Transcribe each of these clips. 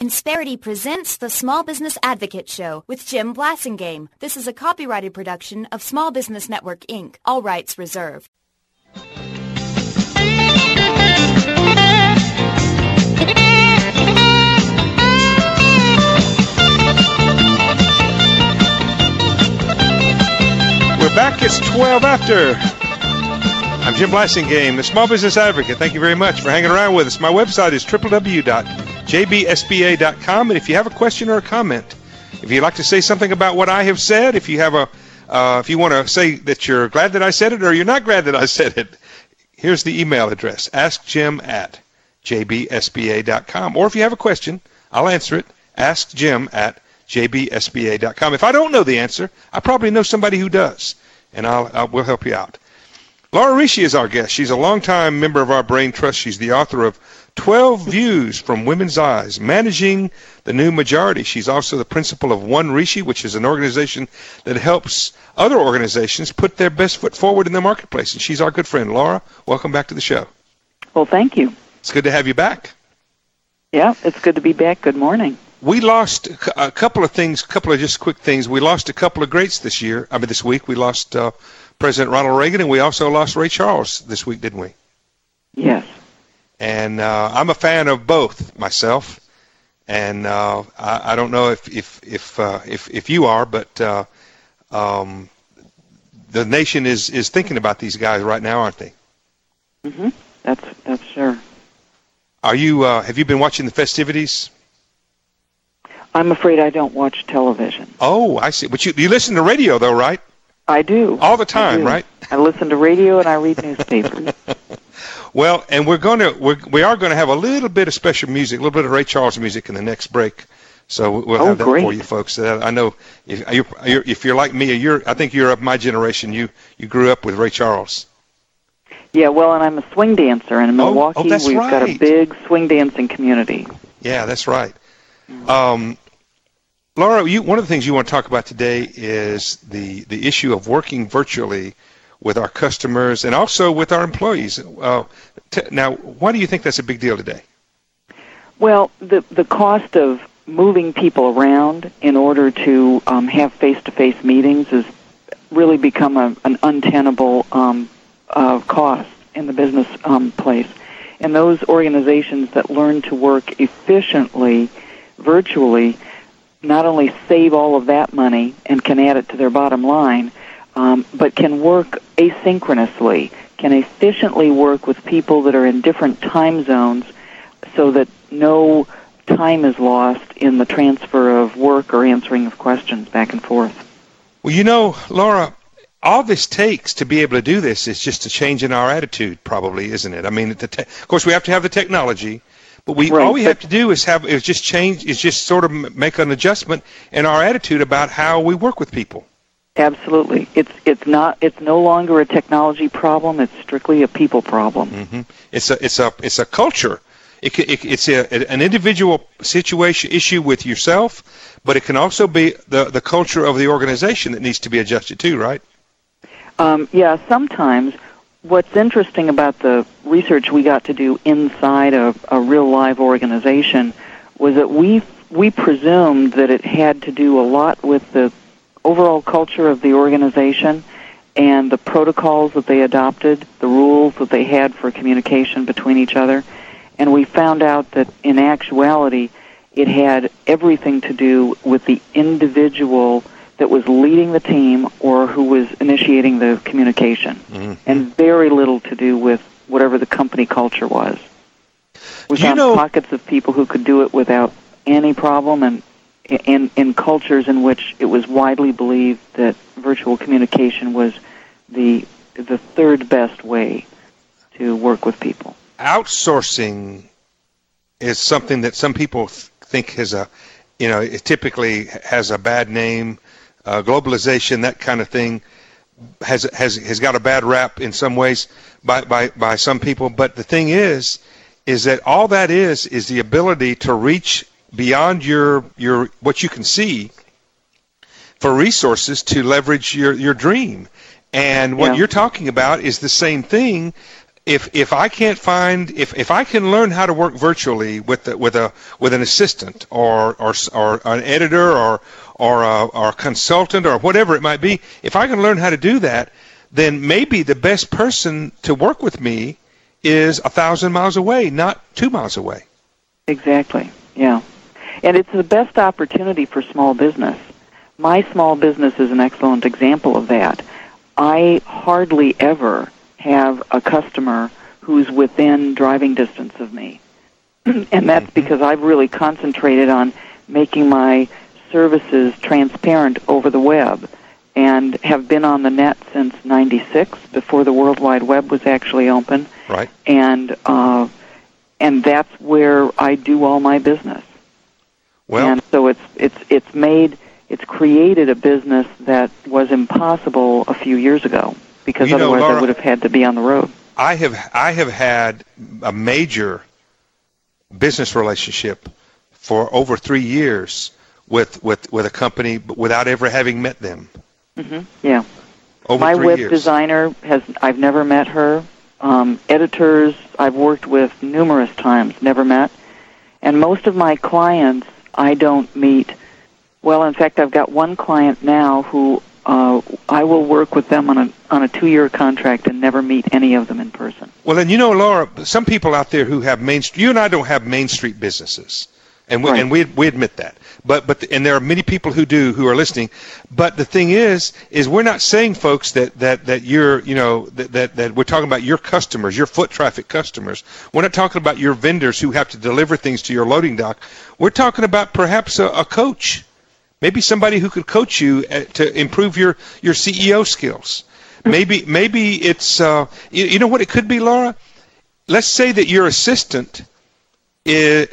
Insperity presents the Small Business Advocate Show with Jim Blasingame. This is a copyrighted production of Small Business Network, Inc., all rights reserved. We're back. It's 12 after. I'm Jim Blasingame, the Small Business Advocate. Thank you very much for hanging around with us. My website is www.jbsba.com, and if you have a question or a comment, if you'd like to say something about what I have said, if you have if you want to say that you're glad that I said it or you're not glad that I said it, here's the email address: askjim@jbsba.com. Or if you have a question, I'll answer it. askjim@jbsba.com. If I don't know the answer, I probably know somebody who does, and we'll help you out. Laura Rishi is our guest. She's a longtime member of our Brain Trust. She's the author of 12 Views from Women's Eyes, Managing the New Majority. She's also the principal of One Rishi, which is an organization that helps other organizations put their best foot forward in the marketplace. And she's our good friend. Laura, welcome back to the show. Well, thank you. It's good to have you back. Yeah, it's good to be back. Good morning. We lost a couple of just quick things. We lost a couple of greats this week. We lost President Ronald Reagan, and we also lost Ray Charles this week, didn't we? Yes. And I'm a fan of both myself, and I don't know if you are, but the nation is thinking about these guys right now, aren't they? Mm-hmm. That's sure. Are you? Have you been watching the festivities? I'm afraid I don't watch television. Oh, I see. But you listen to radio, though, right? I do. All the time, right? I listen to radio and I read newspapers. Well, and we are going to have a little bit of special music, a little bit of Ray Charles music in the next break. So we'll have that for you folks. I know if you're like me, I think you're of my generation. You grew up with Ray Charles. Yeah, well, and I'm a swing dancer, and in Milwaukee we've got a big swing dancing community. Yeah, that's right. Laura, one of the things you want to talk about today is the issue of working virtually with our customers and also with our employees. Now, why do you think that's a big deal today? Well, the cost of moving people around in order to have face-to-face meetings has really become an untenable cost in the business place. And those organizations that learn to work efficiently virtually not only save all of that money and can add it to their bottom line, but can work asynchronously, can efficiently work with people that are in different time zones so that no time is lost in the transfer of work or answering of questions back and forth. Well, Laura, all this takes to be able to do this is just a change in our attitude, probably, isn't it? I mean, of course, we have to have the technology. But all we have to do is just sort of make an adjustment in our attitude about how we work with people. Absolutely, it's no longer a technology problem. It's strictly a people problem. Mm-hmm. It's a culture. It's an individual issue with yourself, but it can also be the culture of the organization that needs to be adjusted too, right? Yeah, sometimes. What's interesting about the research we got to do inside a real live organization was that we presumed that it had to do a lot with the overall culture of the organization and the protocols that they adopted, the rules that they had for communication between each other. And we found out that in actuality it had everything to do with the individual that was leading the team or who was initiating the communication, and very little to do with whatever the company culture was. We found pockets of people who could do it without any problem, and in cultures in which it was widely believed that virtual communication was the third best way to work with people. Outsourcing is something that some people think it typically has a bad name. Globalization, that kind of thing, has got a bad rap in some ways by some people. But the thing is that all that is the ability to reach beyond your what you can see for resources to leverage your dream. And what you're talking about is the same thing if I can't find if I can learn how to work virtually with an assistant or an editor or a consultant or whatever it might be, if I can learn how to do that, then maybe the best person to work with me is 1,000 miles away, not 2 miles away. Exactly. Yeah. And it's the best opportunity for small business. My small business is an excellent example of that. I hardly ever have a customer who's within driving distance of me. And that's because I've really concentrated on making my services transparent over the web and have been on the net since '96, before the World Wide Web was actually open. Right. And that's where I do all my business. Well, and so it's created a business that was impossible a few years ago, because otherwise Laura, I would have had to be on the road. I have had a major business relationship for over 3 years with a company, but without ever having met them. Mm-hmm. Yeah. Over My 3 web years. designer I've never met her. Editors I've worked with numerous times, never met. And most of my clients I don't meet. Well, in fact, I've got one client now who I will work with them on a 2-year contract and never meet any of them in person. Well, and Laura, some people out there who have you and I don't have Main Street businesses, and we admit that. But there are many people who are listening. But the thing is we're not saying, folks, that you're that we're talking about your customers, your foot traffic customers. We're not talking about your vendors who have to deliver things to your loading dock. We're talking about perhaps a coach. Maybe somebody who could coach you to improve your CEO skills. Maybe it's you know what it could be, Laura? Let's say that your assistant is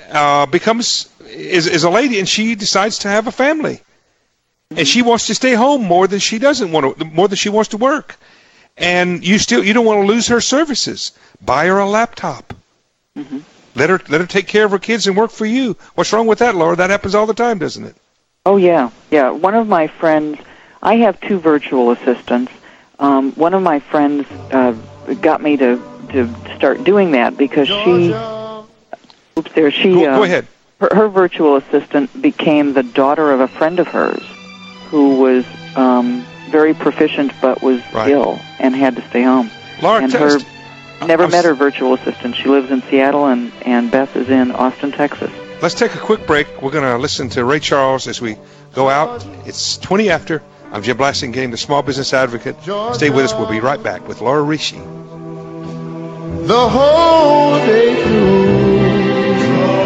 a lady and she decides to have a family, and she wants to stay home more than she wants to work, and you don't want to lose her services. Buy her a laptop. Mm-hmm. Let her take care of her kids and work for you. What's wrong with that, Laura? That happens all the time, doesn't it? Oh, yeah. Yeah. One of my friends, I have 2 virtual assistants. One of my friends got me to start doing that because Go ahead. Her virtual assistant became the daughter of a friend of hers who was very proficient but was ill and had to stay home. Laura, and never met her virtual assistant. She lives in Seattle, and Beth is in Austin, Texas. Let's take a quick break. We're going to listen to Ray Charles as we go out. It's 20 after. I'm Jim Blasingame, the Small Business Advocate. Stay with us. We'll be right back with Laura Rishi. The whole day through,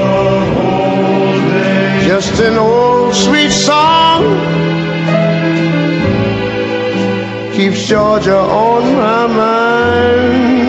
just an old sweet song keeps Georgia on my mind.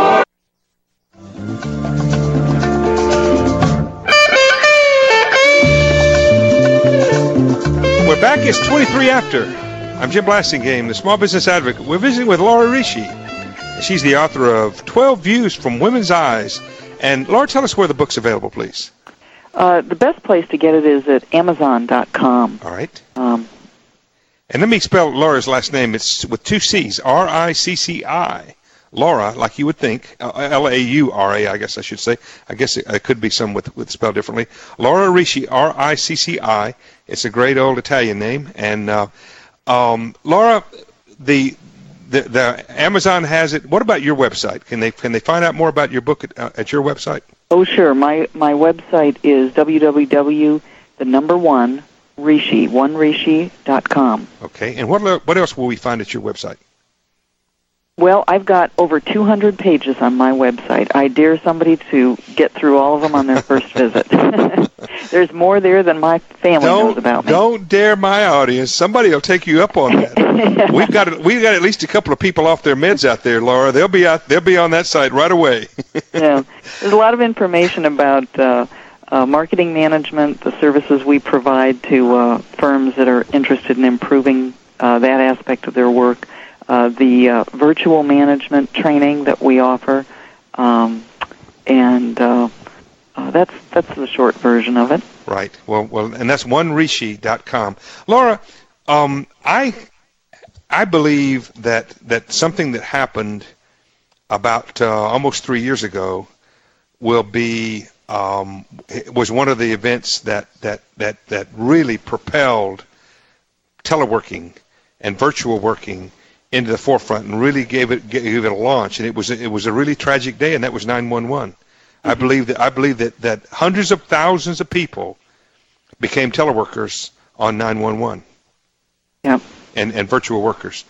We're back. It's 23 after. I'm Jim Blasingame, the Small Business Advocate. We're visiting with Laura Rishi. She's the author of 12 Views from Women's Eyes. And Laura, tell us where the book's available, please. The best place to get it is at Amazon.com. All right. And let me spell Laura's last name. It's with 2 C's, R-I-C-C-I. Laura, like you would think, L-A-U-R-A, I guess I should say. I guess it could be some with spelled differently. Laura Rishi, R-I-C-C-I. It's a great old Italian name. And Laura, the Amazon has it. What about your website? Can they find out more about your book at your website? Oh, sure. My website is www.rishi.com. Okay. And what else will we find at your website? Well, I've got over 200 pages on my website. I dare somebody to get through all of them on their first visit. There's more there than my family knows about me. Don't dare my audience. Somebody will take you up on that. We've got at least a couple of people off their meds out there, Laura. They'll be on that site right away. Yeah, there's a lot of information about marketing management, the services we provide to firms that are interested in improving that aspect of their work. The virtual management training that we offer, and that's the short version of it. Right. Well, and that's onerishi.com. Laura, I believe that something that happened about almost 3 years ago will be was one of the events that really propelled teleworking and virtual working into the forefront and really gave it a launch. And it was a really tragic day, and that was 911. I believe that hundreds of thousands of people became teleworkers on 911. Yeah. And virtual workers.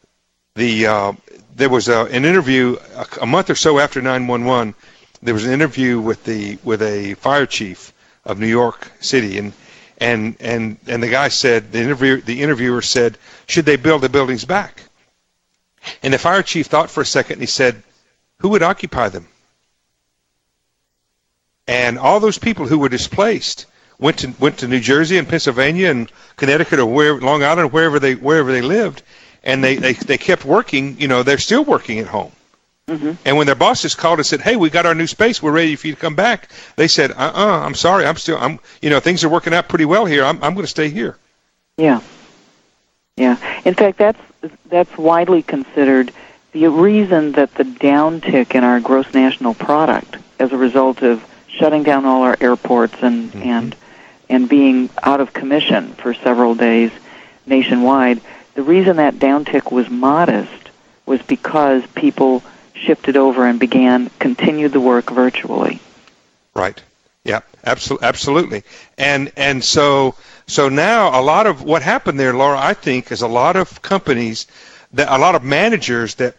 There was an interview a month or so after 911. There was an interview with a fire chief of New York City, and the guy said, the interviewer said, should they build the buildings back? And the fire chief thought for a second, and he said, who would occupy them? And all those people who were displaced went to New Jersey and Pennsylvania and Connecticut or Long Island, wherever they lived, and they kept working. They're still working at home. Mm-hmm. And when their bosses called and said, "Hey, we got our new space. We're ready for you to come back," they said, I'm sorry. Things are working out pretty well here. I'm going to stay here." Yeah. Yeah. In fact, that's widely considered the reason that the downtick in our gross national product as a result of shutting down all our airports and being out of commission for several days nationwide, the reason that downtick was modest was because people shifted over and continued the work virtually. Right. Yeah, absolutely. And so now a lot of what happened there, Laura, I think, is a lot of companies, a lot of managers that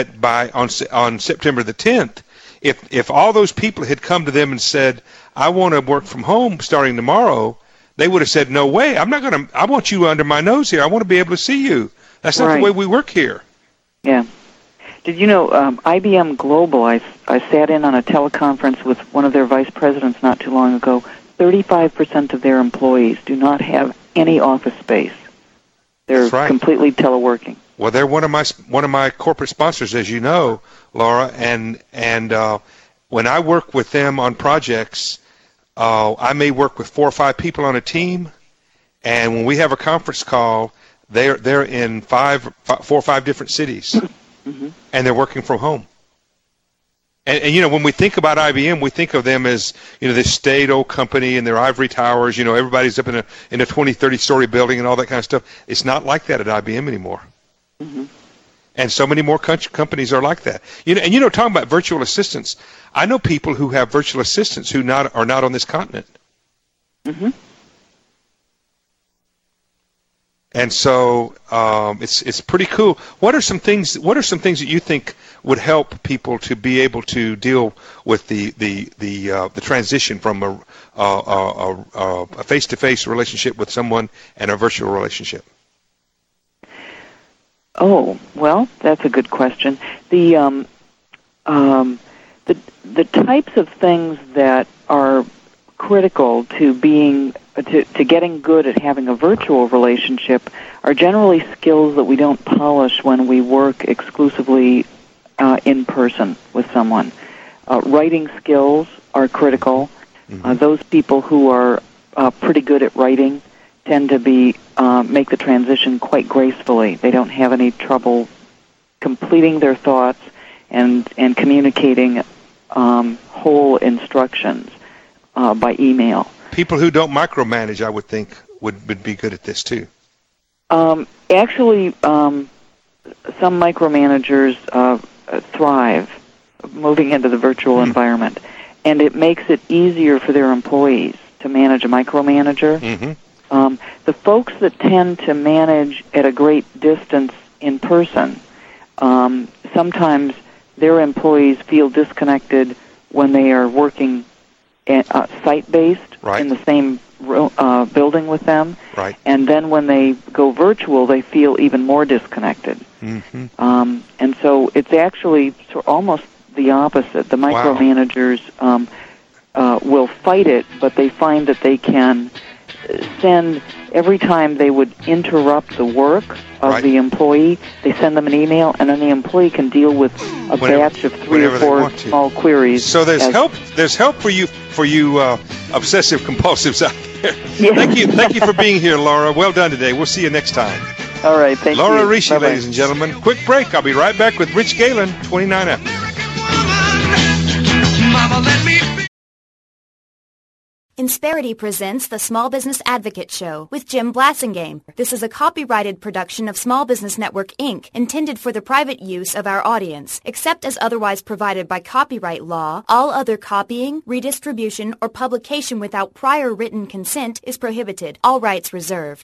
on September the 10th, if all those people had come to them and said, "I want to work from home starting tomorrow," they would have said, "No way! I want you under my nose here. I want to be able to see you. That's not the way we work here." Yeah. Did you know IBM Global? I sat in on a teleconference with one of their vice presidents not too long ago. 35% of their employees do not have any office space. They're completely teleworking. Well, they're one of my corporate sponsors, as you know, Laura, and when I work with them on projects, I may work with 4 or 5 people on a team, and when we have a conference call, they're in 4 or 5 different cities, mm-hmm. and they're working from home. And when we think about IBM, we think of them as this staid old company and their ivory towers. Everybody's up in a 20, 30-story building and all that kind of stuff. It's not like that at IBM anymore. Mm-hmm. And so many more companies are like that. Talking about virtual assistants, I know people who have virtual assistants who are not on this continent. Mm-hmm. And so it's pretty cool. What are some things that you think would help people to be able to deal with the transition from a face-to-face relationship with someone and a virtual relationship? Oh, well, that's a good question. The types of things that are critical to getting good at having a virtual relationship are generally skills that we don't polish when we work exclusively in person with someone. Writing skills are critical. Mm-hmm. Those people who are pretty good at writing tend to make the transition quite gracefully. They don't have any trouble completing their thoughts and communicating whole instructions by email. People who don't micromanage, I would think, would be good at this too. Actually, some micromanagers thrive moving into the virtual environment, and it makes it easier for their employees to manage a micromanager. Mm-hmm. The folks that tend to manage at a great distance in person, sometimes their employees feel disconnected when they are working site-based in the same building with them. Right. And then when they go virtual, they feel even more disconnected. Mm-hmm. And so it's actually almost the opposite. The micromanagers will fight it, but they find that they can send, every time they would interrupt the work of the employee, they send them an email, and then the employee can deal with a batch of 3 or 4 small queries. So there's help. There's help for you obsessive compulsives out there. Yeah. Thank you for being here, Laura. Well done today. We'll see you next time. All right, thank you. Laura Ricci, ladies and gentlemen. Quick break. I'll be right back with Rich Galen, 29 after. Insperity presents the Small Business Advocate Show with Jim Blasingame. This is a copyrighted production of Small Business Network, Inc., intended for the private use of our audience. Except as otherwise provided by copyright law, all other copying, redistribution, or publication without prior written consent is prohibited. All rights reserved.